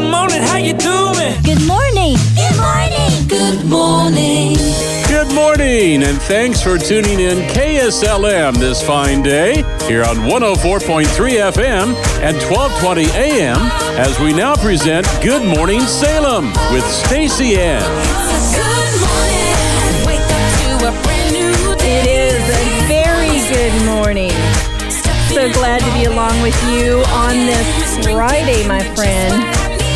morning, how you doing? Good morning. Good morning. Good morning. Good morning, and thanks for tuning in KSLM this fine day here on 104.3 FM and 1220 AM as we now present Good Morning Salem with Stacey Ann. Good morning. Wake up to a brand new day. It is a very good morning. So glad to be along with you on this Friday, my friend.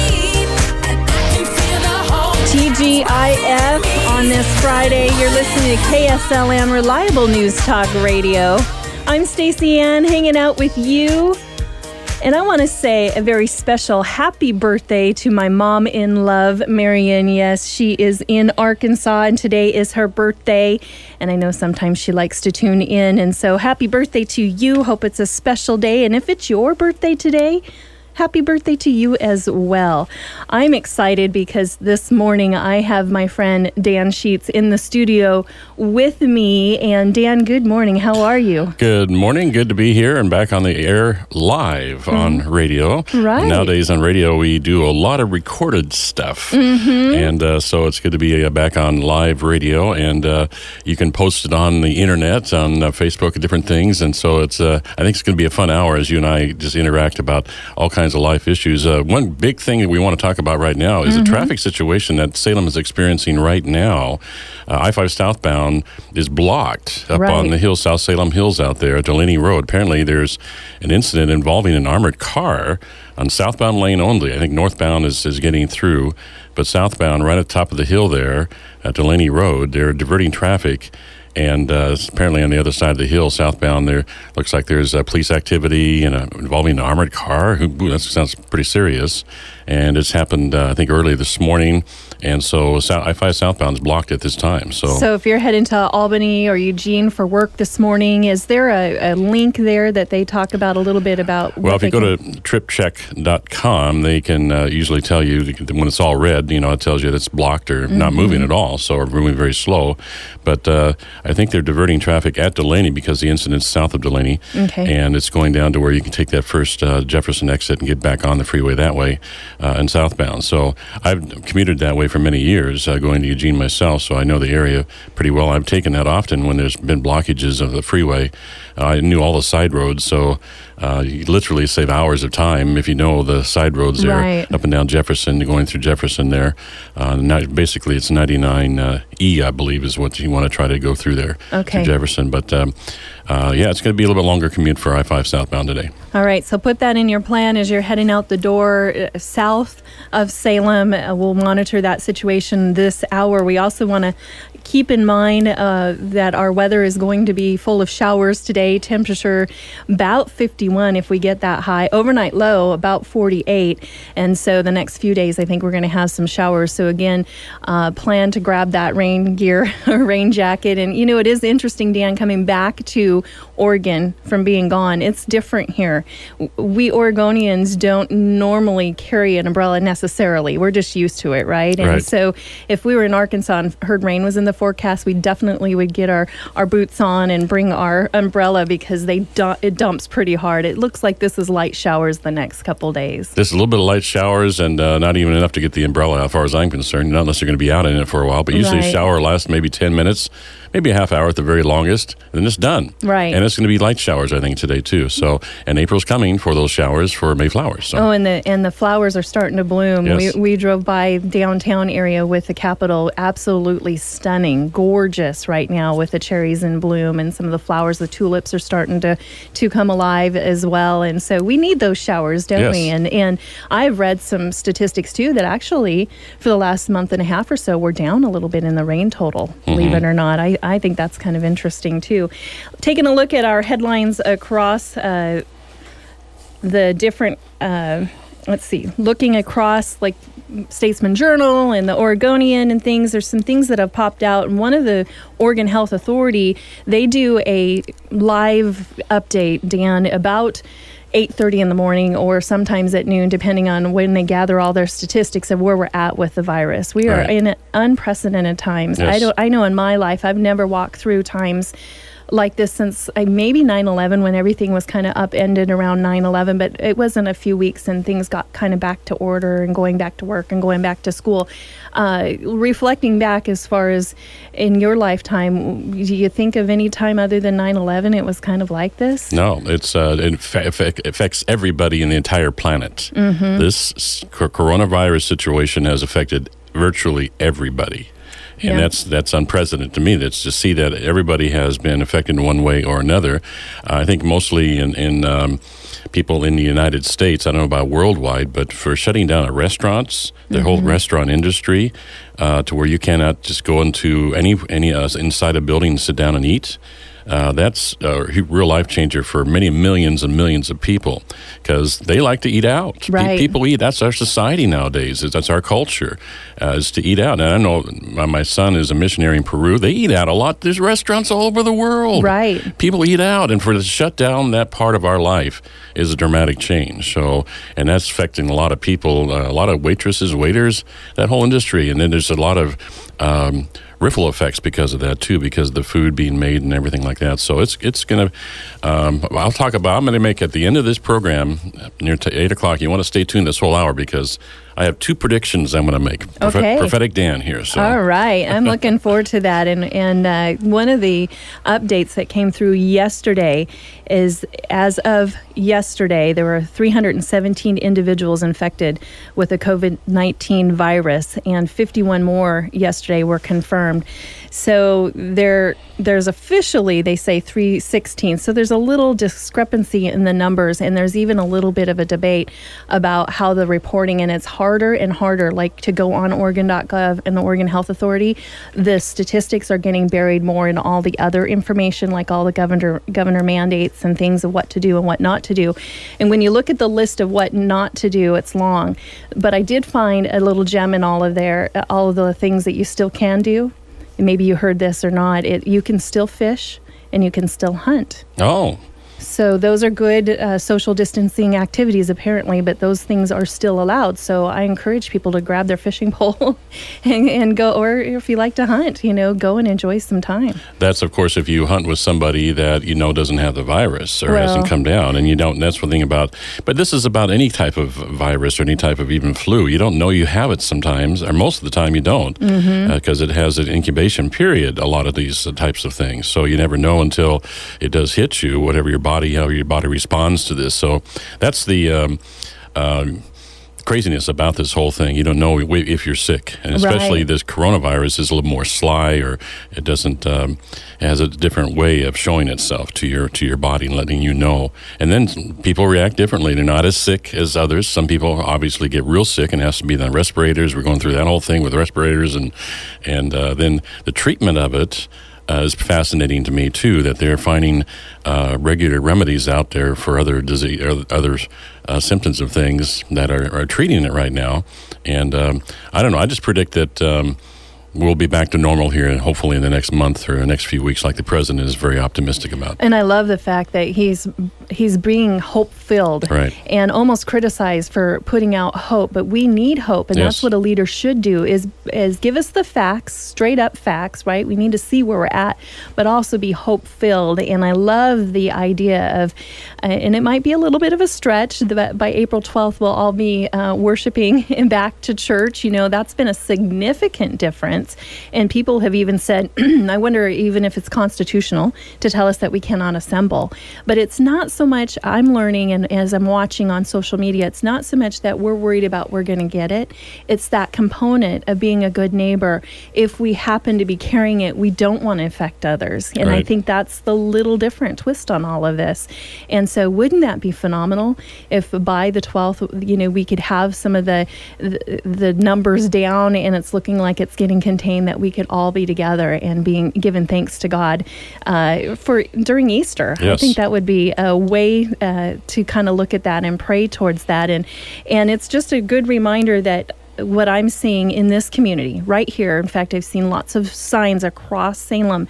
TGIF on this Friday. You're listening to KSLM Reliable News Talk Radio. I'm Stacey Ann, hanging out with you. And I want to say a very special happy birthday to my mom in love, Marion. Yes, she is in Arkansas, and today is her birthday. And I know sometimes she likes to tune in. And so happy birthday to you. Hope it's a special day. And if it's your birthday today, happy birthday to you as well. I'm excited because this morning I have my friend Dan Sheets in the studio with me. And Dan, good morning. How are you? Good morning. Good to be here and back on the air live on radio. Right. Nowadays on radio, we do a lot of recorded stuff. And so it's good to be back on live radio. And you can post it on the internet, on Facebook, and different things. And so it's I think it's going to be a fun hour as you and I just interact about all kinds of life issues. One big thing that we want to talk about right now is the traffic situation that Salem is experiencing right now. I-5 southbound is blocked up on the hill, South Salem Hills out there at Delaney Road. Apparently there's an incident involving an armored car on southbound lane only. I think northbound is getting through, but southbound right at the top of the hill there at Delaney Road, they're diverting traffic. And apparently on the other side of the hill, southbound, there looks like there's police activity involving an armored car. That sounds pretty serious. And it's happened, I think, early this morning. And so I-5 southbound is blocked at this time. So if you're heading to Albany or Eugene for work this morning, is there a link there that they talk about a little bit about? Well, if you go to tripcheck.com, they can usually tell you when it's all red, it tells you that it's blocked or not moving at all, or moving very slow. But I think they're diverting traffic at Delaney because the incident's south of Delaney. Okay. And it's going down to where you can take that first Jefferson exit and get back on the freeway that way and southbound. So I've commuted that way for many years, going to Eugene myself, so I know the area pretty well. I've taken that often when there's been blockages of the freeway. I knew all the side roads, so you literally save hours of time if you know the side roads there, up and down Jefferson, going through Jefferson there. Basically, it's 99E, I believe, is what you want to try to go through there to Jefferson. But it's going to be a little bit longer commute for I-5 southbound today. All right, so put that in your plan as you're heading out the door south of Salem. We'll monitor that situation this hour. We also want to keep in mind that our weather is going to be full of showers today. Temperature about 51 if we get that high. Overnight low about 48. And so the next few days, I think we're going to have some showers. So again, plan to grab that rain gear, rain jacket. And, it is interesting, Dan, coming back to Oregon from being gone. It's different here. We Oregonians don't normally carry an umbrella necessarily. We're just used to it, right? And so if we were in Arkansas and heard rain was in the forecast, we definitely would get our boots on and bring our umbrella because it dumps pretty hard. It looks like this is light showers the next couple days. Just a little bit of light showers and not even enough to get the umbrella as far as I'm concerned, not unless you're going to be out in it for a while. But usually a shower lasts maybe 10 minutes, maybe a half hour at the very longest, and then it's done. Right. And it's going to be light showers, I think, today too. So, and April's coming for those showers for Mayflowers. So. Oh, and the flowers are starting to bloom. Yes. We drove by downtown area with the Capitol. Absolutely stunning, gorgeous right now with the cherries in bloom and some of the flowers. The tulips are starting to come alive as well. And so we need those showers, don't we? And I've read some statistics too that actually for the last month and a half or so we're down a little bit in the rain total, believe it or not. I think that's kind of interesting too. Taking a look at our headlines across the different, looking across like Statesman Journal and the Oregonian and things, there's some things that have popped out. And one of the Oregon Health Authority, they do a live update, Dan, about 8:30 in the morning or sometimes at noon, depending on when they gather all their statistics of where we're at with the virus. We are in unprecedented times. Yes. I know in my life, I've never walked through times like this since maybe 9/11, when everything was kind of upended around 9/11, but it wasn't a few weeks and things got kind of back to order and going back to work and going back to school. Reflecting back as far as in your lifetime, do you think of any time other than 9/11 it was kind of like this? No, it affects everybody in the entire planet. This coronavirus situation has affected virtually everybody. And that's unprecedented to me. That's to see that everybody has been affected in one way or another. I think mostly in people in the United States, I don't know about worldwide, but for shutting down at restaurants, the whole restaurant industry, to where you cannot just go into any inside a building and sit down and eat. That's a real life changer for many millions and millions of people, because they like to eat out. Right. People eat. That's our society nowadays. That's our culture, is to eat out. And I know my son is a missionary in Peru. They eat out a lot. There's restaurants all over the world. Right. People eat out. And for to shut down that part of our life is a dramatic change. So, and that's affecting a lot of people, a lot of waitresses, waiters, that whole industry. And then there's a lot of ripple effects because of that too, because of the food being made and everything like that. So it's going to, I'm going to make at the end of this program near 8 o'clock. You want to stay tuned this whole hour, because I have 2 predictions I'm going to make. Okay. Prophetic Dan here. So. All right. I'm looking forward to that. And one of the updates that came through yesterday is, as of yesterday, there were 317 individuals infected with the COVID-19 virus, and 51 more yesterday were confirmed. So there's officially, they say 316. So there's a little discrepancy in the numbers, and there's even a little bit of a debate about how the reporting, and it's harder and harder, like to go on Oregon.gov and the Oregon Health Authority. The statistics are getting buried more in all the other information, like all the governor mandates and things of what to do and what not to do. And when you look at the list of what not to do, it's long. But I did find a little gem in all of the things that you still can do. And maybe you heard this or not. You can still fish and you can still hunt. Oh. So those are good social distancing activities, apparently, but those things are still allowed. So I encourage people to grab their fishing pole and go, or if you like to hunt, go and enjoy some time. That's, of course, if you hunt with somebody that doesn't have the virus or hasn't come down, and you don't. That's the thing about. But this is about any type of virus or any type of even flu. You don't know you have it sometimes, or most of the time you don't, because it has an incubation period. A lot of these types of things, so you never know until it does hit you. How your body responds to this. So that's the craziness about this whole thing. You don't know if you're sick, and especially this coronavirus is a little more sly, or it doesn't. It has a different way of showing itself to your body and letting you know. And then people react differently. They're not as sick as others. Some people obviously get real sick and has to be on respirators. We're going through that whole thing with respirators, and then the treatment of it. Is fascinating to me too, that they're finding regular remedies out there for other disease or other symptoms of things that are treating it right now. And I don't know. I just predict that we'll be back to normal here, and hopefully in the next month or the next few weeks, like the president is very optimistic about. And I love the fact that he's being hope-filled, right, and almost criticized for putting out hope. But we need hope, and that's what a leader should do, is give us the facts, straight up facts, right? We need to see where we're at, but also be hope-filled. And I love the idea of, and it might be a little bit of a stretch, that by April 12th we'll all be worshiping and back to church. That's been a significant difference. And people have even said, I wonder even if it's constitutional to tell us that we cannot assemble. But it's not so much, I'm learning, and as I'm watching on social media, it's not so much that we're worried about we're going to get it. It's that component of being a good neighbor. If we happen to be carrying it, we don't want to affect others. And I think that's the little different twist on all of this. And so wouldn't that be phenomenal if by the 12th, we could have some of the numbers down, and it's looking like it's getting contained, that we could all be together and being given thanks to God for during Easter. Yes. I think that would be a way to kind of look at that and pray towards that. And it's just a good reminder that what I'm seeing in this community right here, in fact, I've seen lots of signs across Salem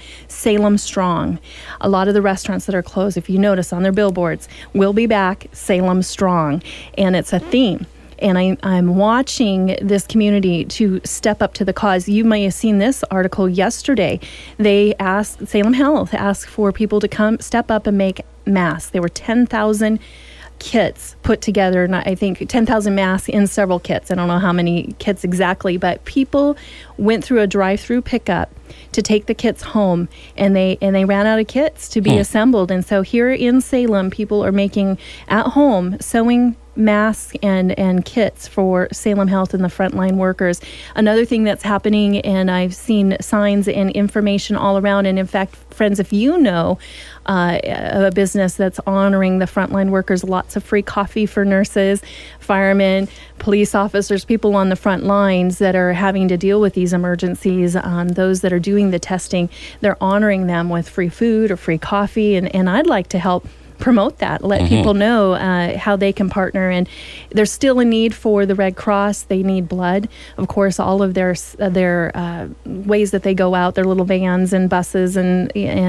strong. A lot of the restaurants that are closed, if you notice on their billboards, will be back, Salem strong. And it's a theme. And I'm watching this community to step up to the cause. You may have seen this article yesterday. They asked, Salem Health asked for people to come step up and make masks. There were 10,000 kits put together, and I think 10,000 masks in several kits. I don't know how many kits exactly, but people went through a drive-through pickup to take the kits home, and they ran out of kits to be assembled. And so here in Salem, people are making at home sewing masks and kits for Salem Health and the frontline workers. Another thing that's happening, and I've seen signs and information all around, and in fact, friends, if you know a business that's honoring the frontline workers, lots of free coffee for nurses, firemen, police officers, people on the front lines that are having to deal with these emergencies, those that are doing the testing, they're honoring them with free food or free coffee, and I'd like to help promote that, let people know how they can partner. And there's still a need for the Red Cross. They need blood. Of course, all of their ways that they go out, their little vans and buses and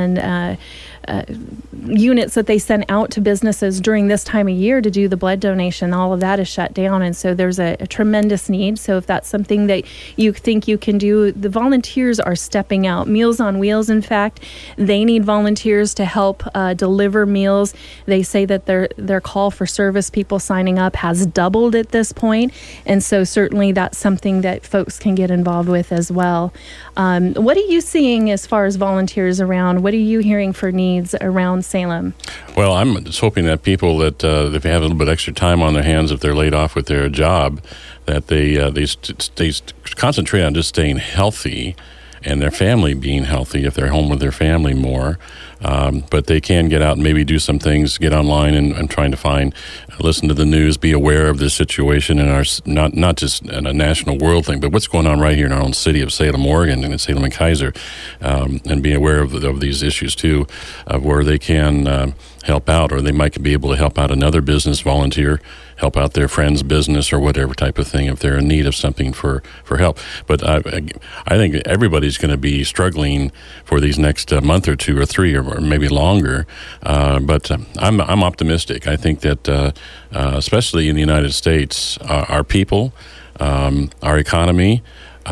units that they send out to businesses during this time of year to do the blood donation, all of that is shut down. And so there's a tremendous need. So if that's something that you think you can do, the volunteers are stepping out. Meals on Wheels, in fact, they need volunteers to help deliver meals. They say that their call for service, people signing up, has doubled at this point. And so certainly that's something that folks can get involved with as well. What are you seeing as far as volunteers around? What are you hearing for needs around Salem? Well, I'm just hoping that people that if they have a little bit extra time on their hands, if they're laid off with their job, that they concentrate on just staying healthy and their family being healthy if they're home with their family more. But they can get out and maybe do some things, get online and trying to listen to the news, be aware of this situation in our, not just in a national world thing, but what's going on right here in our own city of Salem, Oregon, and Salem and Kaiser, and be aware of these issues too, of where they can help out, or they might be able to help out another business volunteer, help out their friend's business or whatever type of thing if they're in need of something for help. But I think everybody's going to be struggling for these next month or two or three or maybe longer. But I'm optimistic. I think that especially in the United States, our people, our economy,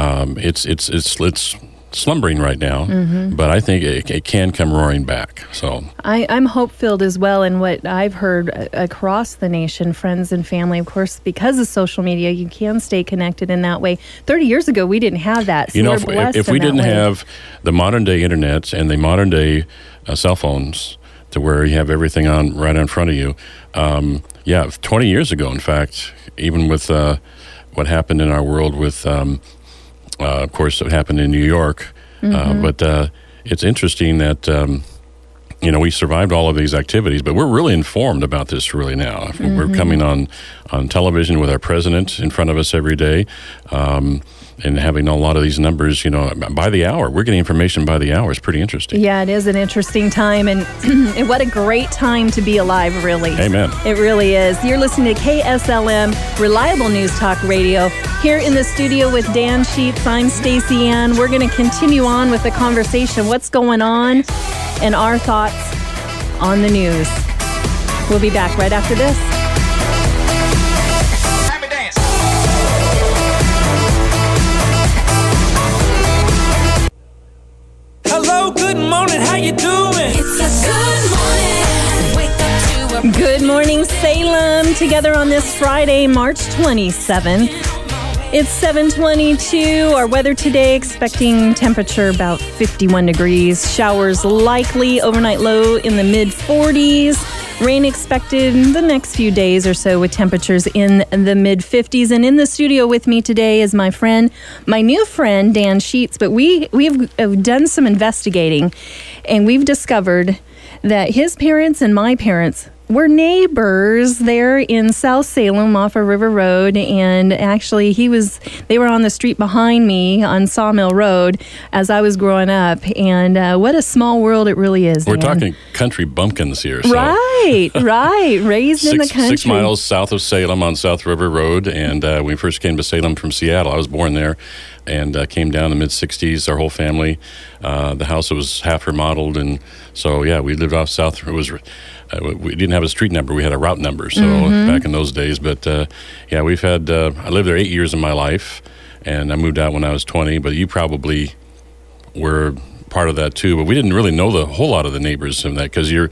it's slumbering right now, but I think it can come roaring back. So I'm hope-filled as well. And what I've heard across the nation, friends and family, of course, because of social media, you can stay connected in that way. 30 years ago, we didn't have that. So you know, if we didn't have the modern-day internet and the modern-day cell phones to where you have everything on right in front of you, 20 years ago, in fact, even with what happened in our world with of course, it happened in New York, but it's interesting that, we survived all of these activities, but we're really informed about this really now. We're coming on television with our president in front of us every day, and having a lot of these numbers, by the hour. We're getting information by the hour. It's pretty interesting. Yeah, it is an interesting time, and what a great time to be alive, really. Amen. It really is. You're listening to KSLM, Reliable News Talk Radio. Here in the studio with Dan Sheets, I'm Stacey Ann. We're going to continue on with the conversation, what's going on, and our thoughts on the news. We'll be back right after this. Hello, good morning, how you doing? It's a good morning. Wake up to a Good morning, Salem. Together on this Friday, March 27th. It's 7:22. Our weather today, expecting temperature about 51 degrees. Showers likely, overnight low in the mid-40s. Rain expected in the next few days or so with temperatures in the mid-50s. And in the studio with me today is my new friend, Dan Sheets. But we've done some investigating, and we've discovered that his parents and my parents were neighbors there in South Salem off of River Road, and actually they were on the street behind me on Sawmill Road as I was growing up, and what a small world it really is. We're Dan. talking country bumpkins here. So. Right, raised in the country. 6 miles south of Salem on South River Road, and when we first came to Salem from Seattle, I was born there, and came down in the mid-'60s, our whole family. the house was half remodeled, and so yeah, we lived off South. It was we didn't have a street number; we had a route number. So back in those days, but yeah, we've had. I lived there 8 years of my life, and I moved out when I was 20. But you probably were part of that too, but we didn't really know the whole lot of the neighbors in that because you're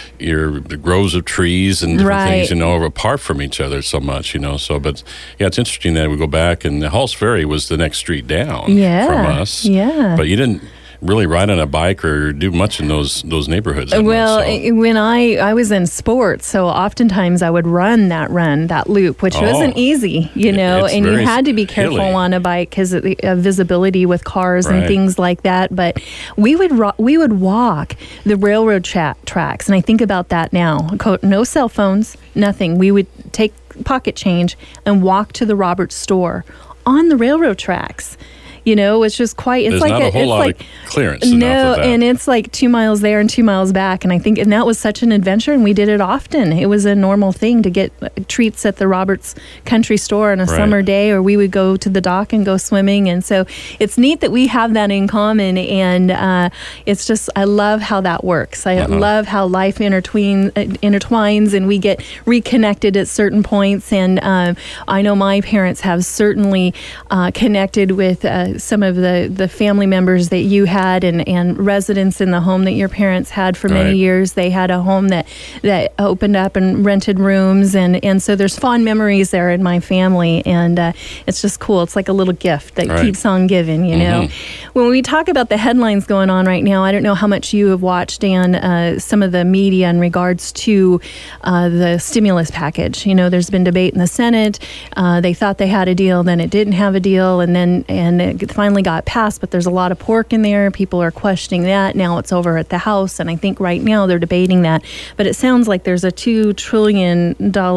the groves of trees and different things, are apart from each other so much, So, but yeah, it's interesting that we go back and the Halls Ferry was the next street down from us. Yeah, but you didn't really ride on a bike or do much in those neighborhoods. Well, when I was in sports, so oftentimes I would run that loop, which wasn't easy, and you had to be careful on a bike because of the visibility with cars and things like that. But we would walk the railroad tracks, and I think about that now. No cell phones, nothing. We would take pocket change and walk to the Roberts store on the railroad tracks. It's just quite. There's it's like not a whole lot of clearance. No, of that. And it's like 2 miles there and 2 miles back, and that was such an adventure, and we did it often. It was a normal thing to get treats at the Roberts Country Store on a summer day, or we would go to the dock and go swimming. And so it's neat that we have that in common, and it's just I love how that works. I love how life intertwines, and we get reconnected at certain points. And I know my parents have certainly connected with. Some of the family members that you had and residents in the home that your parents had for many years. They had a home that opened up and rented rooms, and so there's fond memories there in my family, and it's just cool. It's like a little gift that keeps on giving, When we talk about the headlines going on right now, I don't know how much you have watched, Dan, some of the media in regards to the stimulus package. There's been debate in the Senate. They thought they had a deal, then it didn't have a deal, and it finally got passed, but there's a lot of pork in there. People are questioning that. Now it's over at the House, and I think right now they're debating that. But it sounds like there's a $2 trillion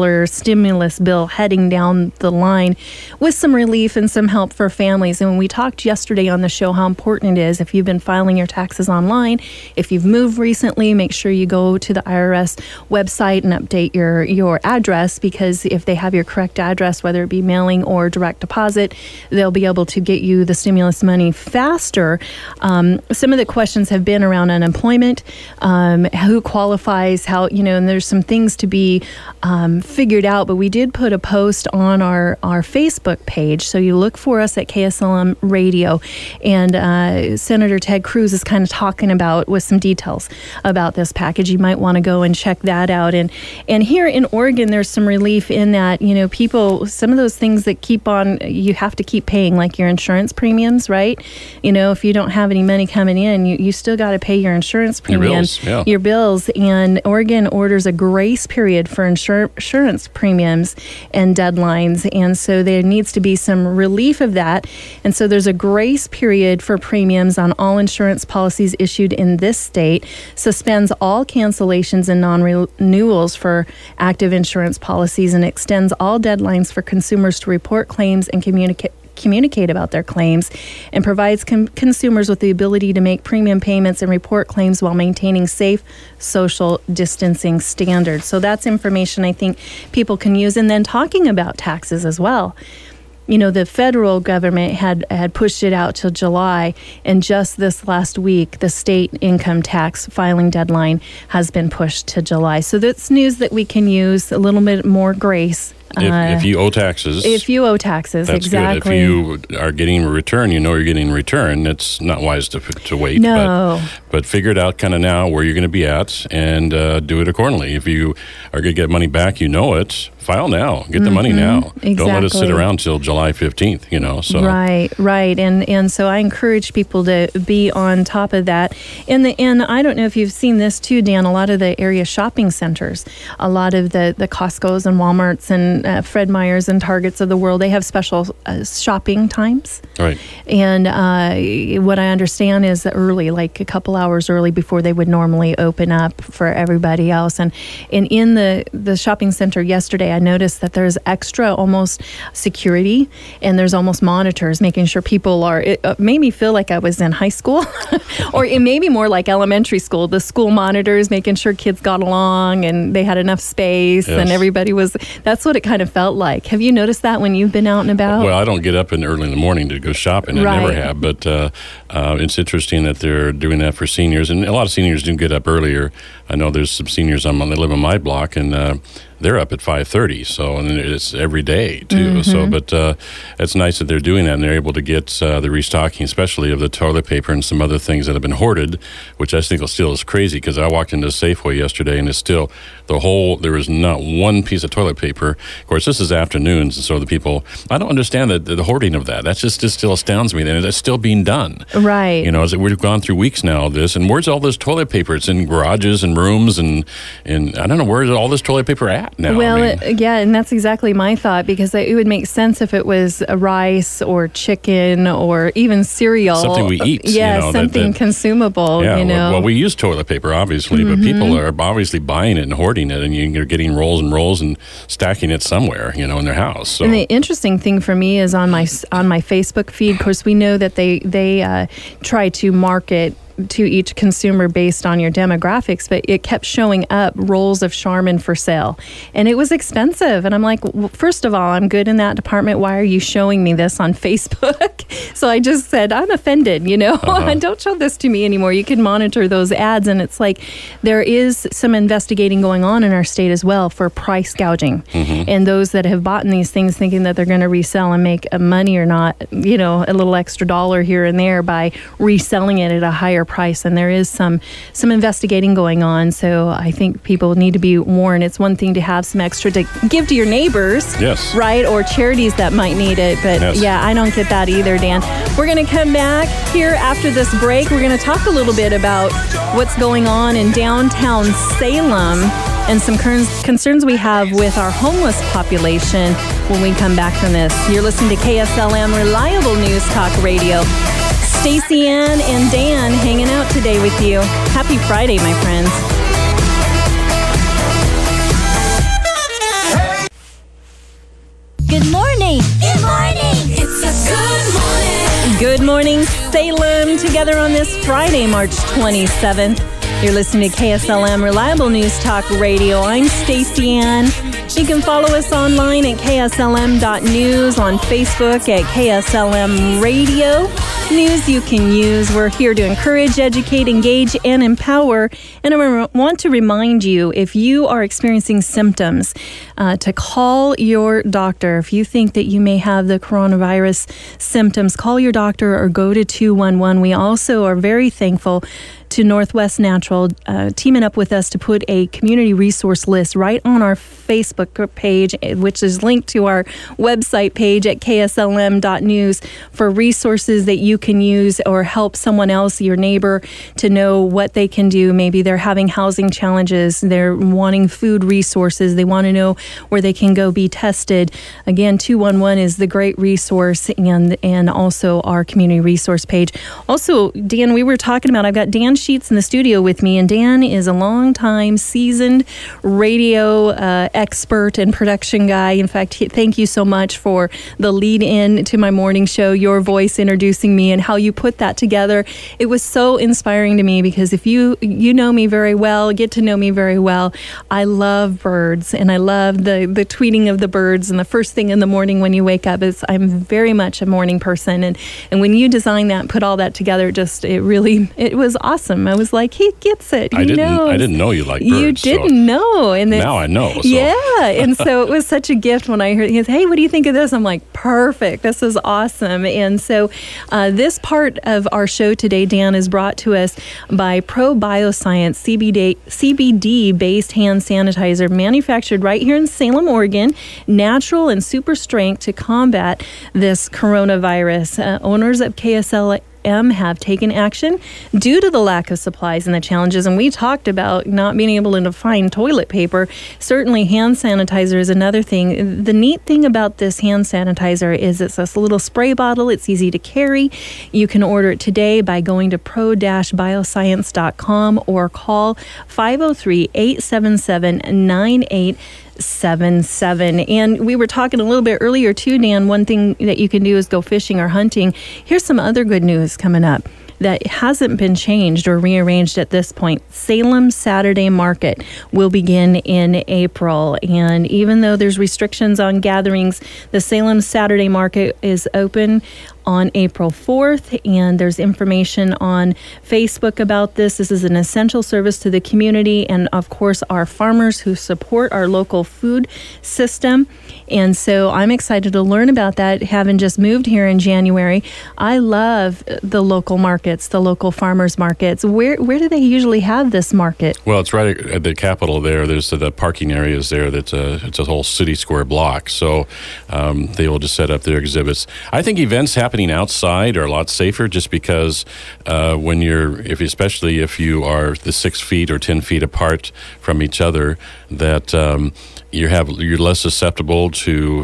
stimulus bill heading down the line with some relief and some help for families. And when we talked yesterday on the show how important it is, if you've been filing your taxes online, if you've moved recently, make sure you go to the IRS website and update your address, because if they have your correct address, whether it be mailing or direct deposit, they'll be able to get you the stimulus money faster. Some of the questions have been around unemployment, who qualifies, how, and there's some things to be figured out, but we did put a post on our Facebook page, so you look for us at KSLM Radio, and Senator Ted Cruz is kind of talking about with some details about this package. You might want to go and check that out. And here in Oregon, there's some relief in that, people, some of those things that you have to keep paying, like your insurance premiums, right? If you don't have any money coming in, you still got to pay your insurance premium, your bills. And Oregon orders a grace period for insurance premiums and deadlines. And so there needs to be some relief of that. And so there's a grace period for premiums on all insurance policies issued in this state, suspends all cancellations and non-renewals for active insurance policies, and extends all deadlines for consumers to report claims and communicate about their claims, and provides consumers with the ability to make premium payments and report claims while maintaining safe social distancing standards. So that's information I think people can use. And then talking about taxes as well. The federal government had pushed it out till July, and just this last week, the state income tax filing deadline has been pushed to July. So that's news that we can use, a little bit more grace. If you owe taxes. If you owe taxes, that's exactly. Good. If you are getting a return, you're getting a return. It's not wise to wait. No. But figure it out kind of now where you're going to be at, and do it accordingly. If you are going to get money back, it. File now. Get the money now. Exactly. Don't let it sit around till July 15th, So. Right. And so I encourage people to be on top of that. And I don't know if you've seen this too, Dan, a lot of the area shopping centers, a lot of the Costco's and Walmart's and Fred Meyer's and Targets of the world, they have special shopping times. Right. And what I understand is that early, like a couple hours early before they would normally open up for everybody else. And in the shopping center yesterday, I noticed that there's extra almost security, and there's almost monitors making sure people are, it made me feel like I was in high school or it may be more like elementary school, the school monitors making sure kids got along and they had enough space and everybody was, that's what it kind of felt like. Have you noticed that when you've been out and about? Well, I don't get up early in the morning to go shopping. I never Right. have. But it's interesting that they're doing that for seniors. And a lot of seniors do get up earlier. I know there's some seniors they live on my block, and they're up at 5:30. So, and it's every day too. So, but it's nice that they're doing that, and they're able to get the restocking, especially of the toilet paper and some other things that have been hoarded, which I think still is crazy, because I walked into Safeway yesterday, and it's still there was not one piece of toilet paper. Of course, this is afternoons, and so the people, I don't understand the hoarding of that. That's just still astounds me, and it's still being done. Right. You know, we've gone through weeks now of this, and where's all this toilet paper? It's in garages and rooms, and I don't know, where's all this toilet paper at now? Well, I mean, yeah, and that's exactly my thought, because it would make sense if it was rice or chicken or even cereal. Something we eat. Yeah, you know, something consumable, yeah, you know. well, we use toilet paper, obviously, but people are obviously buying it and hoarding it, and you're getting rolls and rolls and stacking it somewhere, you know, in their house. So. And the interesting thing for me is on my Facebook feed, of course, we know that they try to market to each consumer based on your demographics, but it kept showing up rolls of Charmin for sale, and it was expensive. And I'm like, well, first of all, I'm good in that department. Why are you showing me this on Facebook? So I just said, I'm offended, you know, don't show this to me anymore. You can monitor those ads. And it's like, there is some investigating going on in our state as well for price gouging. And those that have bought in these things thinking that they're going to resell and make money or not, you know, a little extra dollar here and there by reselling it at a higher price. And there is some investigating going on. So I think people need to be warned. It's one thing to have some extra to give to your neighbors, Yes. right? Or charities that might need it. But Yes. yeah, I don't get that either, Dan. We're going to come back here after this break. We're going to talk a little bit about what's going on in downtown Salem and some concerns we have with our homeless population when we come back from this. You're listening to KSLM Reliable News Talk Radio. Stacey Ann and Dan hanging out today with you. Happy Friday, my friends. Good morning. Good morning. It's a good morning. Good morning, Salem. Together on this Friday, March 27th. You're listening to KSLM Reliable News Talk Radio. I'm Stacey Ann. You can follow us online at kslm.news, on Facebook at KSLM Radio. News you can use. We're here to encourage, educate, engage, and empower. And I want to remind you, if you are experiencing symptoms, to call your doctor. If you think that you may have the coronavirus symptoms, call your doctor or go to 211. We also are very thankful to Northwest Natural teaming up with us to put a community resource list right on our Facebook page, which is linked to our website page at kslm.news for resources that you can use or help someone else, your neighbor, to know what they can do. Maybe they're having housing challenges, they're wanting food resources, they want to know where they can go be tested. Again, 211 is the great resource, and also our community resource page. Also, Dan, we were talking about, I've got Dan Sheets in the studio with me, and Dan is a long-time seasoned radio expert and production guy. In fact, thank you so much for the lead-in to my morning show, your voice introducing me and how you put that together. It was so inspiring to me because if you know me very well, get to know me very well, I love birds, and I love the tweeting of the birds, and the first thing in the morning when you wake up is I'm very much a morning person, and when you designed that and put all that together, it was awesome. I was like, he gets it. He knows. I didn't know you liked birds. You didn't know. And now I know. So. Yeah. And so it was such a gift when I heard, he said, hey, what do you think of this? I'm like, perfect. This is awesome. And so this part of our show today, Dan, is brought to us by Pro Bioscience CBD-based hand sanitizer manufactured right here in Salem, Oregon, natural and super strength to combat this coronavirus. Owners of KSLM have taken action due to the lack of supplies and the challenges. And we talked about not being able to find toilet paper. Certainly hand sanitizer is another thing. The neat thing about this hand sanitizer is it's a little spray bottle. It's easy to carry. You can order it today by going to pro-bioscience.com or call 503-877-9877. And we were talking a little bit earlier too, Dan, one thing that you can do is go fishing or hunting. Here's some other good news coming up. that hasn't been changed or rearranged at this point. Salem Saturday Market will begin in April. And even though there's restrictions on gatherings, the Salem Saturday Market is open on April 4th, and there's information on Facebook about this. This is an essential service to the community and, of course, our farmers who support our local food system. And so I'm excited to learn about that, having just moved here in January. I love the local markets, the local farmers markets. Where do they usually have this market? Well, it's right at the Capitol there. There's the parking areas there. It's a whole city square block. So they will just set up their exhibits. I think events happening outside are a lot safer, just because when especially if you are the 6 feet or 10 feet apart from each other, that you're less susceptible to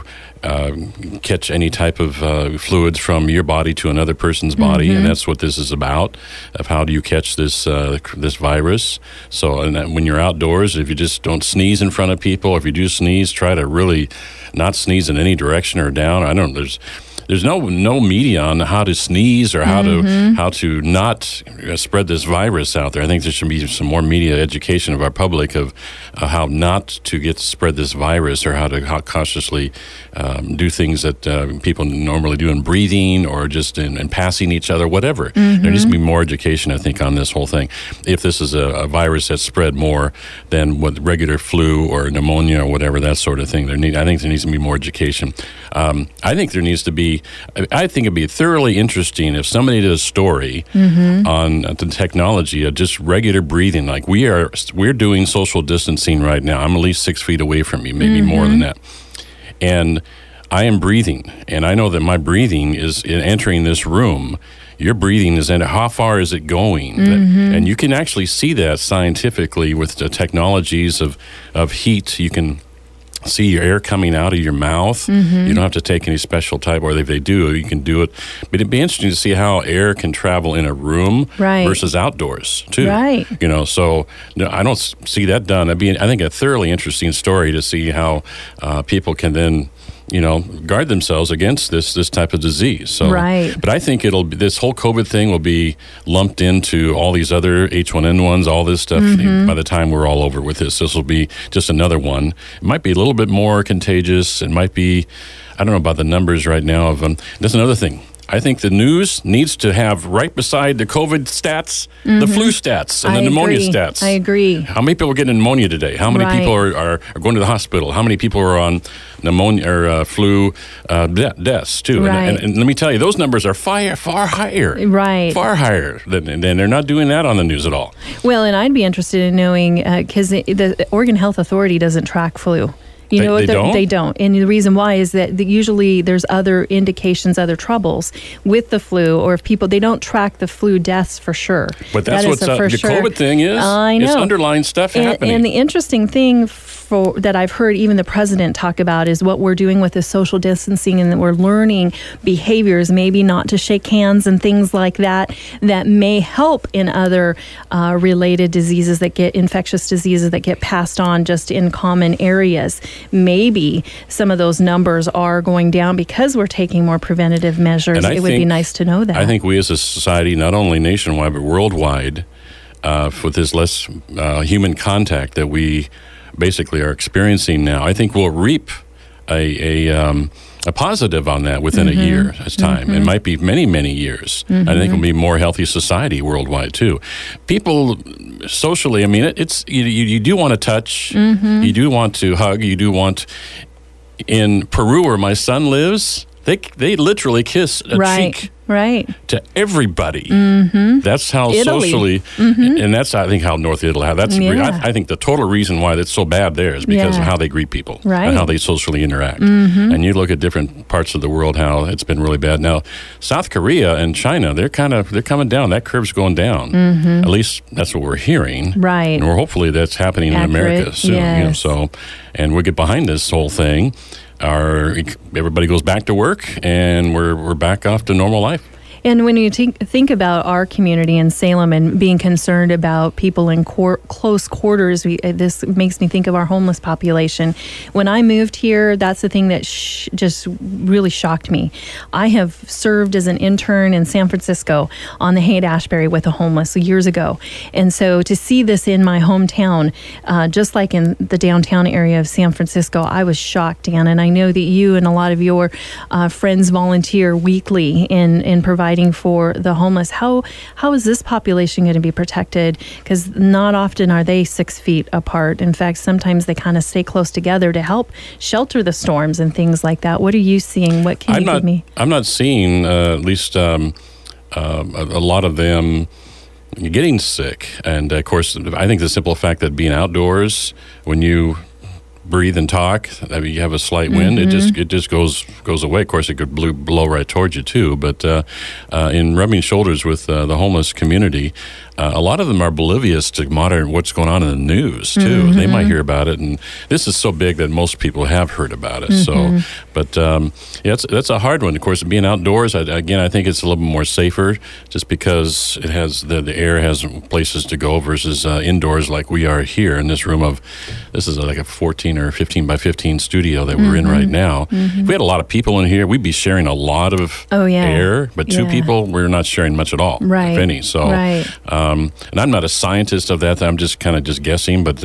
catch any type of fluids from your body to another person's body, and that's what this is about. Of how do you catch this virus? So, and when you're outdoors, if you just don't sneeze in front of people, if you do sneeze, try to really not sneeze in any direction or down. There's no media on how to sneeze or how to not spread this virus out there. I think there should be some more media education of our public of how not to spread this virus, or how cautiously do things that people normally do in breathing or just in passing each other, whatever. There needs to be more education, I think, on this whole thing. If this is a virus that's spread more than what regular flu or pneumonia or whatever, that sort of thing, I think there needs to be more education. I think it'd be thoroughly interesting if somebody did a story on the technology of just regular breathing. Like we're doing social distancing right now. I'm at least 6 feet away from you, maybe more than that. And I am breathing, and I know that my breathing is in entering this room. Your breathing is in it. How far is it going? And you can actually see that scientifically with the technologies of heat. You can see your air coming out of your mouth. You don't have to take any special type, or if they do, you can do it. But it'd be interesting to see how air can travel in a room versus outdoors too. Right. So I don't see that done. I think a thoroughly interesting story to see how people can then guard themselves against this type of disease. So, but I think this whole COVID thing will be lumped into all these other H1N1s, all this stuff. By the time we're all over with this will be just another one. It might be a little bit more contagious. It might be, I don't know about the numbers right now of them. That's another thing. I think the news needs to have right beside the COVID stats, the flu stats and the pneumonia stats. I agree. How many people are getting pneumonia today? How many people are going to the hospital? How many people are on pneumonia or flu deaths too? And let me tell you, those numbers are far higher. Right. Far higher than they're not doing that on the news at all. Well, and I'd be interested in knowing, because the Oregon Health Authority doesn't track flu. They don't. And the reason why is that usually there's other indications, other troubles with the flu, or if they don't track the flu deaths for sure. But that's what the COVID thing is. I know. It's underlying stuff happening. And the interesting thing that I've heard even the president talk about is what we're doing with the social distancing, and that we're learning behaviors, maybe not to shake hands and things like that may help in other related diseases infectious diseases that get passed on just in common areas. Maybe some of those numbers are going down because we're taking more preventative measures. It would be nice to know that. I think we as a society, not only nationwide but worldwide, with this less human contact that we basically are experiencing now, I think we'll reap a positive on that within a year's time. It might be many, many years. I think it'll be a more healthy society worldwide too. People socially, it's you do want to touch, you do want to hug, you do want. In Peru, where my son lives, they literally kiss a cheek. To everybody. That's how Italy. Socially, and that's, I think, how North Italy. I think the total reason why that's so bad there is because of how they greet people and how they socially interact. And you look at different parts of the world, how it's been really bad. Now, South Korea and China, they're coming down. That curve's going down. At least that's what we're hearing. And hopefully that's happening in America soon. Yes. And we'll get behind this whole thing. Everybody goes back to work, and we're back off to normal life. And when you think about our community in Salem and being concerned about people in close quarters, this makes me think of our homeless population. When I moved here, that's the thing that just really shocked me. I have served as an intern in San Francisco on the Haight-Ashbury with the homeless years ago. And so to see this in my hometown, just like in the downtown area of San Francisco, I was shocked, Dan. And I know that you and a lot of your friends volunteer weekly in providing for the homeless. How is this population going to be protected? Because not often are they 6 feet apart. In fact, sometimes they kind of stay close together to help shelter the storms and things like that. What are you seeing? What can you give me? I'm not seeing at least a lot of them getting sick. And of course, I think the simple fact that being outdoors, when you breathe and talk, I mean, you have a slight wind, it just goes away. Of course, it could blow right towards you too. But in rubbing shoulders with the homeless community, a lot of them are oblivious to what's going on in the news too. They might hear about it, and this is so big that most people have heard about it. So, but that's a hard one. Of course, being outdoors, again, I think it's a little bit more safer, just because it has the air has places to go versus indoors like we are here in this room this is like a 14 or 15 by 15 studio that we're in right now. If we had a lot of people in here, we'd be sharing a lot of air, but two people, we're not sharing much at all, if any. So, and I'm not a scientist of that. I'm just kind of guessing, but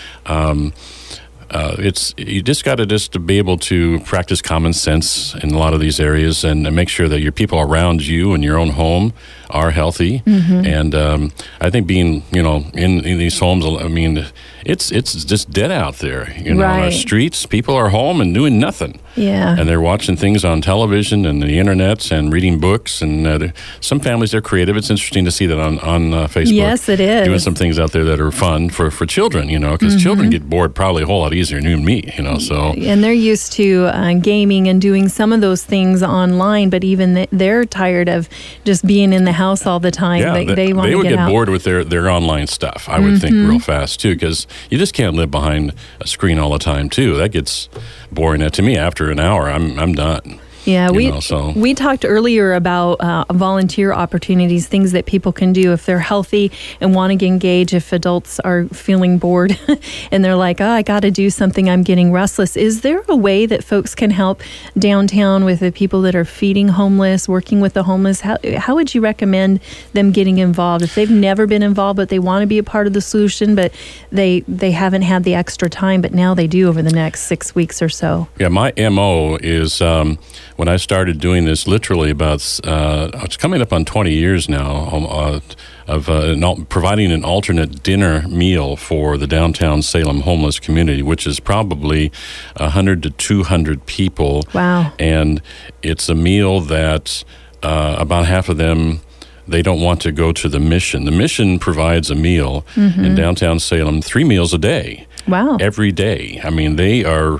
it's you just got to be able to practice common sense in a lot of these areas and make sure that your people around you in your own home are healthy. And I think being in these homes, I mean, it's just dead out there. On our streets, people are home and doing nothing. And they're watching things on television and the internet and reading books. And some families, they're creative. It's interesting to see that on Facebook. Yes, it is. Doing some things out there that are fun for children, because children get bored probably a whole lot easier than you and me, So and they're used to gaming and doing some of those things online, but even they're tired of just being in the house all the time. Yeah, they want to would get out. bored with their online stuff, I would think, real fast too, because you just can't live behind a screen all the time too. That gets boring. To me, after an hour, I'm done. Yeah, we talked earlier about volunteer opportunities, things that people can do if they're healthy and want to engage. If adults are feeling bored and they're like, I got to do something, I'm getting restless. Is there a way that folks can help downtown with the people that are feeding homeless, working with the homeless? How would you recommend them getting involved? If they've never been involved, but they want to be a part of the solution, but they haven't had the extra time, but now they do over the next 6 weeks or so. Yeah, my MO is... when I started doing this, literally about, it's coming up on 20 years now, of providing an alternate dinner meal for the downtown Salem homeless community, which is probably 100 to 200 people. Wow. And it's a meal that about half of them, they don't want to go to the Mission. The Mission provides a meal in downtown Salem, 3 meals a day. Wow. Every day. I mean, they are...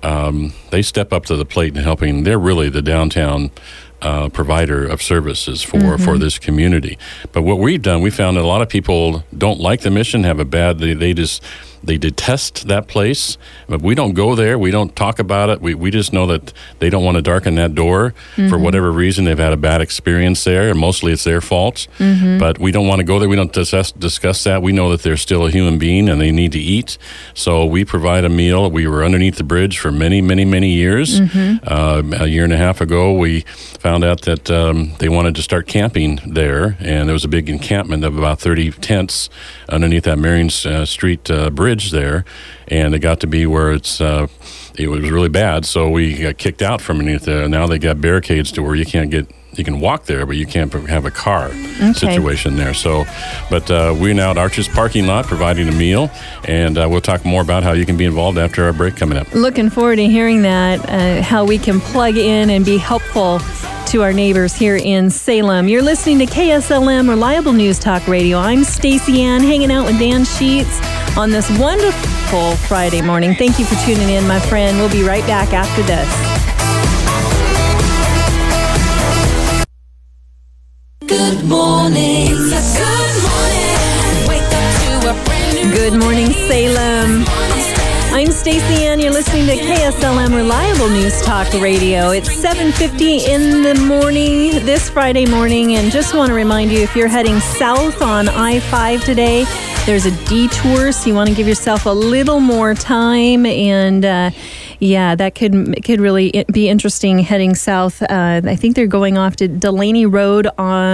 they step up to the plate in helping. They're really the downtown provider of services for this community. But what we've done, we found that a lot of people don't like the Mission, have a bad, they detest that place. But we don't go there. We don't talk about it. We just know that they don't want to darken that door for whatever reason. They've had a bad experience there, and mostly it's their fault. But we don't want to go there. We don't discuss that. We know that they're still a human being and they need to eat. So we provide a meal. We were underneath the bridge for many, many, many years. A year and a half ago, we found out that they wanted to start camping there, and there was a big encampment of about 30 tents underneath that Marion Street bridge there, and it got to be where it was really bad, so we got kicked out from underneath there. Now they got barricades to where you can walk there, but you can't have a car situation there. So, but we're now at Arches parking lot providing a meal, and we'll talk more about how you can be involved after our break coming up. Looking forward to hearing that, how we can plug in and be helpful to our neighbors here in Salem. You're listening to KSLM Reliable News Talk Radio. I'm Stacey Ann, hanging out with Dan Sheets on this wonderful Friday morning. Thank you for tuning in, my friend. We'll be right back after this. Good morning. It's a good morning. Wake up to a brand new Good morning, Salem. I'm Stacey Ann. You're listening to KSLM Reliable News Talk Radio. It's 7:50 in the morning this Friday morning, and just want to remind you, if you're heading south on I-5 today, there's a detour, so you want to give yourself a little more time, and yeah, that could really be interesting heading south. I think they're going off to Delaney Road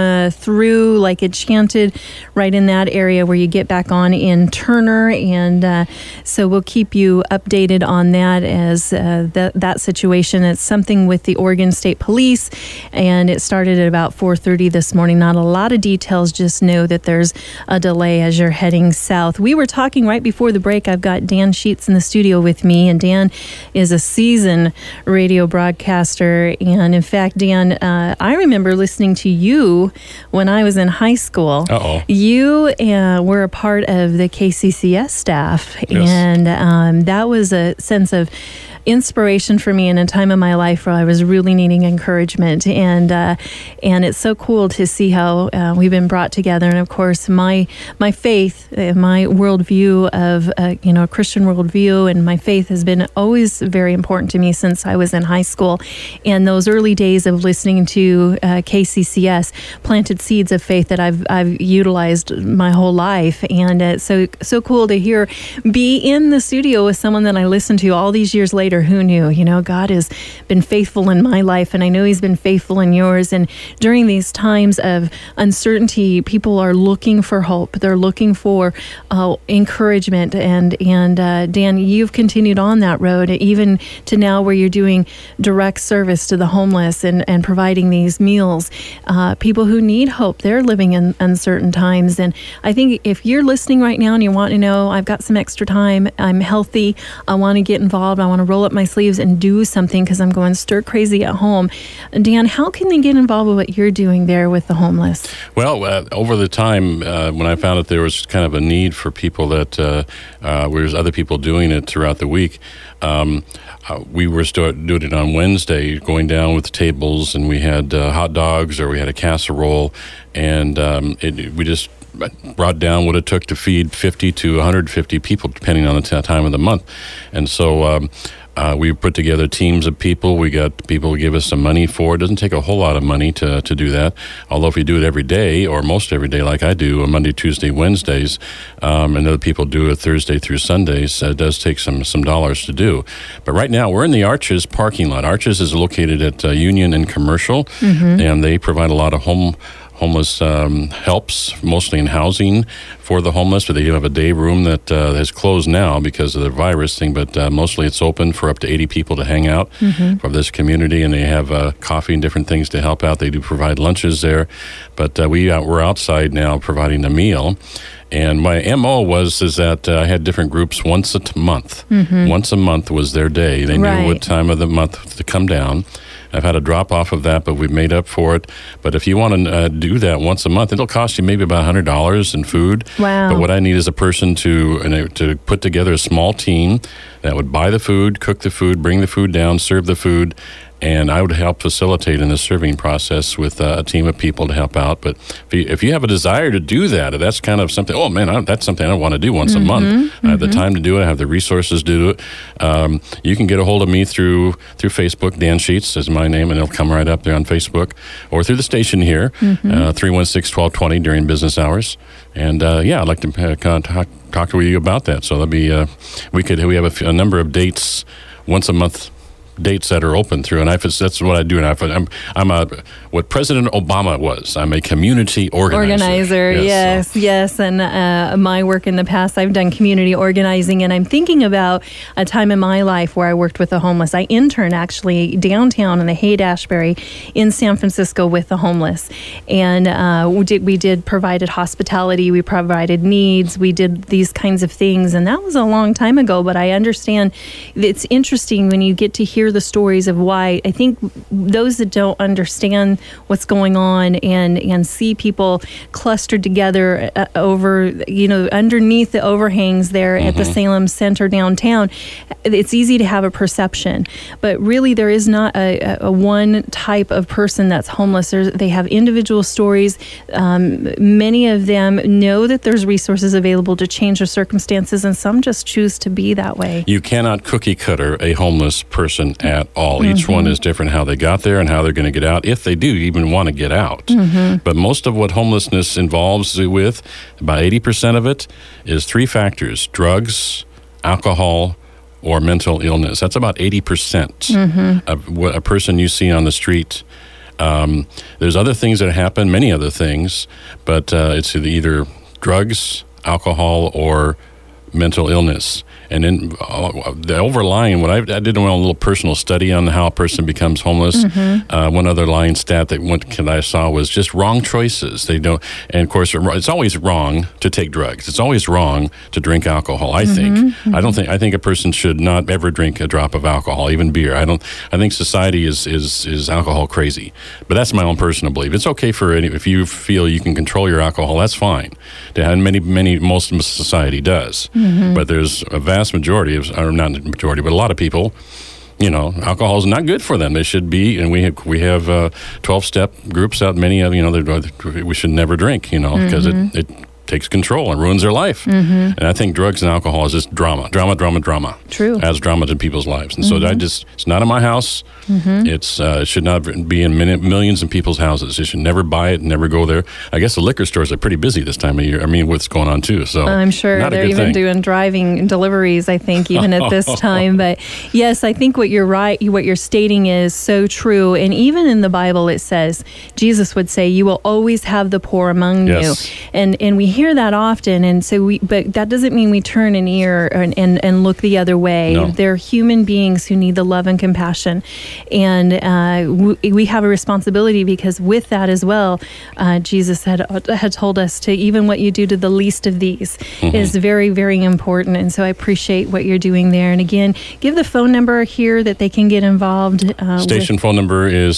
through like Enchanted, right in that area where you get back on in Turner. And so we'll keep you updated on that as that situation. It's something with the Oregon State Police, and it started at about 4:30 this morning. Not a lot of details, just know that there's a delay as you're heading south. We were talking right before the break. I've got Dan Sheets in the studio with me, and Dan is a seasoned radio broadcaster. And in fact, Dan, I remember listening to you when I was in high school. Uh-oh. You were a part of the KCCS staff, Yes. and that was a sense of inspiration for me in a time of my life where I was really needing encouragement, and it's so cool to see how we've been brought together. And of course, my faith, my worldview of a Christian worldview, and my faith has been always very important to me since I was in high school. And those early days of listening to KCCS planted seeds of faith that I've utilized my whole life. And it's so cool to be in the studio with someone that I listened to all these years later. Who knew? God has been faithful in my life, and I know He's been faithful in yours. And during these times of uncertainty, people are looking for hope. They're looking for encouragement. And Dan, you've continued on that road, even to now where you're doing direct service to the homeless and providing these meals. People who need hope, they're living in uncertain times. And I think if you're listening right now and you want to know, I've got some extra time, I'm healthy, I want to get involved, I want to roll up my sleeves and do something because I'm going stir crazy at home. Dan, how can they get involved with what you're doing there with the homeless? Well, over the time, when I found that there was kind of a need for people that there's other people doing it throughout the week, we were doing it on Wednesday, going down with tables, and we had hot dogs or we had a casserole, and we just brought down what it took to feed 50 to 150 people, depending on the time of the month. And so we put together teams of people. We got people who give us some money for it. It doesn't take a whole lot of money to do that. Although if you do it every day, or most every day like I do, on Monday, Tuesday, Wednesdays, and other people do it Thursday through Sundays, it does take some dollars to do. But right now, we're in the Arches parking lot. Arches is located at Union and Commercial, and they provide a lot of homeless helps, mostly in housing for the homeless. But they do have a day room that has closed now because of the virus thing, but mostly it's open for up to 80 people to hang out from this community, and they have coffee and different things to help out. They do provide lunches there, but we're outside now providing a meal. And my MO is that I had different groups once a month. Once a month was their day. They knew what time of the month to come down. I've had a drop off of that, but we've made up for it. But if you want to do that once a month, it'll cost you maybe about $100 in food. Wow. But what I need is a person to put together a small team that would buy the food, cook the food, bring the food down, serve the food. And I would help facilitate in the serving process with a team of people to help out. But if you have a desire to do that, that's kind of something, that's something I want to do once a month. I have the time to do it. I have the resources to do it. You can get a hold of me through Facebook. Dan Sheets is my name, and it'll come right up there on Facebook. Or through the station here, 316-1220 during business hours. And, I'd like to talk to you about that. So that'd be, we have a number of dates, once a month dates that are open through, and that's what I do. And I'm what President Obama was. I'm a community organizer. Yes. And my work in the past, I've done community organizing, and I'm thinking about a time in my life where I worked with the homeless. I interned actually downtown in the Haight-Ashbury in San Francisco with the homeless, and we did provided hospitality, we provided needs, we did these kinds of things, and that was a long time ago. But I understand it's interesting when you get to hear hear the stories of why. I think those that don't understand what's going on and see people clustered together over, underneath the overhangs there at the Salem Center downtown, it's easy to have a perception. But really, there is not a one type of person that's homeless. They have individual stories. Many of them know that there's resources available to change their circumstances, and some just choose to be that way. You cannot cookie cutter a homeless person at all. Each one is different, how they got there and how they're going to get out, if they do even want to get out. But most of what homelessness involves with, about 80% of it, is three factors: drugs, alcohol, or mental illness. That's about 80% of what a person you see on the street. There's other things that happen, many other things, but it's either drugs, alcohol, or mental illness. And then the overlying, what I did a little personal study on how a person becomes homeless. One other lying stat that I saw was just wrong choices. They don't, and of course, it's always wrong to take drugs. It's always wrong to drink alcohol. I think. I think a person should not ever drink a drop of alcohol, even beer. I think society is alcohol crazy. But that's my own personal belief. It's okay if you feel you can control your alcohol, that's fine. Most of society does. But there's a vast majority or not majority, but a lot of people, alcohol is not good for them. They should be, and we have 12-step groups out. Many of we should never drink, because it takes control and ruins their life. And I think drugs and alcohol is just drama. True. Adds drama to people's lives. And so it's not in my house. It should not be in millions of people's houses. You should never buy it, never go there. I guess the liquor stores are pretty busy this time of year. I mean, what's going on too. So I'm sure they're even doing driving deliveries, I think, even at this time. But yes, I think what you're stating is so true. And even in the Bible, it says, Jesus would say, you will always have the poor among you. And we hear that often, and so but that doesn't mean we turn an ear and look the other way. No. They're human beings who need the love and compassion, and we have a responsibility, because with that as well, Jesus had told us to, even what you do to the least of these is very, very important. And so I appreciate what you're doing there. And again, give the phone number here that they can get involved. Station phone number is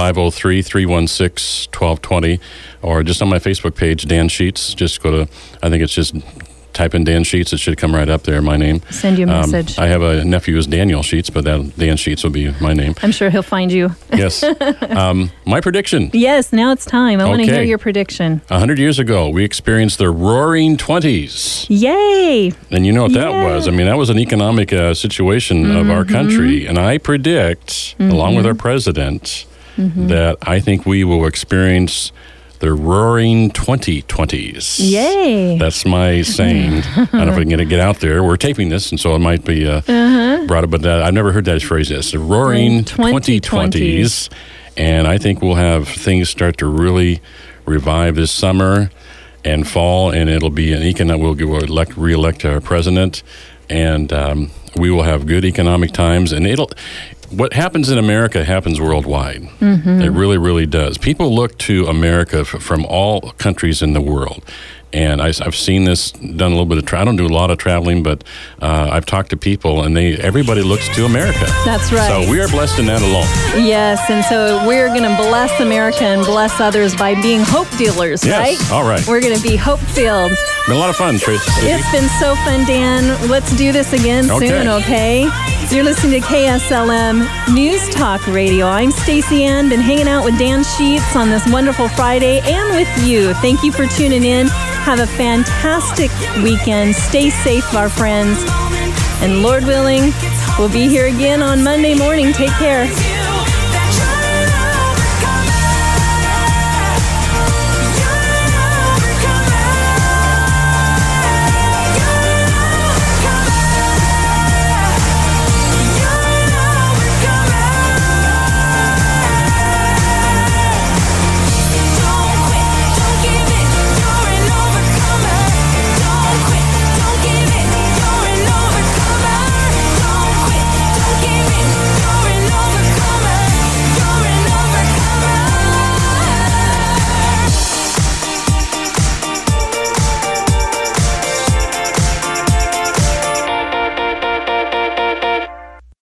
503-316-1220, or just on my Facebook page, Dan Sheets. Just go to, I think it's just type in Dan Sheets. It should come right up there, my name. Send you a message. I have a nephew who's Daniel Sheets, but Dan Sheets will be my name. I'm sure he'll find you. Yes. My prediction. Yes, now it's time. I want to hear your prediction. 100 years ago, we experienced the Roaring '20s. Yay! And you know what that was? I mean, that was an economic situation of our country. And I predict, along with our president, that I think we will experience the Roaring 2020s. Yay! That's my saying. I don't know if I can get out there. We're taping this, and so it might be brought up, but I've never heard that phrase yet. It's the Roaring 2020s. And I think we'll have things start to really revive this summer and fall, and it'll be we'll re-elect our president, and we will have good economic times, and what happens in America happens worldwide. It really, really does. People look to America from all countries in the world. And I've seen this, done a little bit of I don't do a lot of traveling, but I've talked to people, and everybody looks to America. That's right. So we are blessed in that alone. Yes, and so we're going to bless America and bless others by being hope dealers, right? Yes, all right. We're going to be hope-filled. Been a lot of fun, Tracy. It's been so fun, Dan. Let's do this again soon, okay? You're listening to KSLM News Talk Radio. I'm Stacey Ann, been hanging out with Dan Sheets on this wonderful Friday, and with you. Thank you for tuning in. Have a fantastic weekend. Stay safe, our friends. And Lord willing, we'll be here again on Monday morning. Take care.